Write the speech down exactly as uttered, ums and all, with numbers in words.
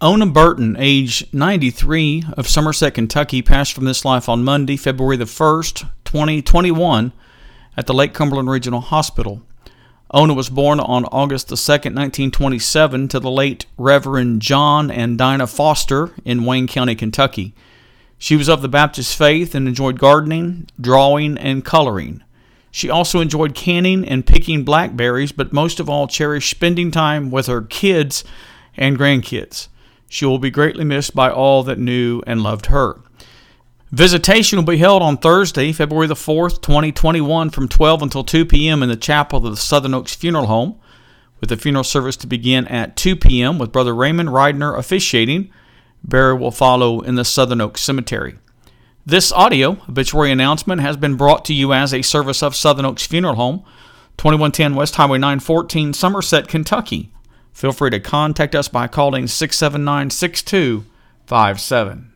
Ona Burton, age ninety-three, of Somerset, Kentucky, passed from this life on Monday, February the first, twenty twenty-one, at the Lake Cumberland Regional Hospital. Ona was born on August the second, nineteen twenty-seven, to the late Reverend John and Dinah Foster in Wayne County, Kentucky. She was of the Baptist faith and enjoyed gardening, drawing, and coloring. She also enjoyed canning and picking blackberries, but most of all cherished spending time with her kids and grandkids. She will be greatly missed by all that knew and loved her. Visitation will be held on Thursday, February the fourth, twenty twenty-one, from twelve until two p.m. in the chapel of the Southern Oaks Funeral Home, with the funeral service to begin at two p.m. with Brother Raymond Reidner officiating. Burial will follow in the Southern Oaks Cemetery. This audio obituary announcement has been brought to you as a service of Southern Oaks Funeral Home, twenty-one ten West Highway nine fourteen, Somerset, Kentucky. Feel free to contact us by calling six seven nine, six two five seven.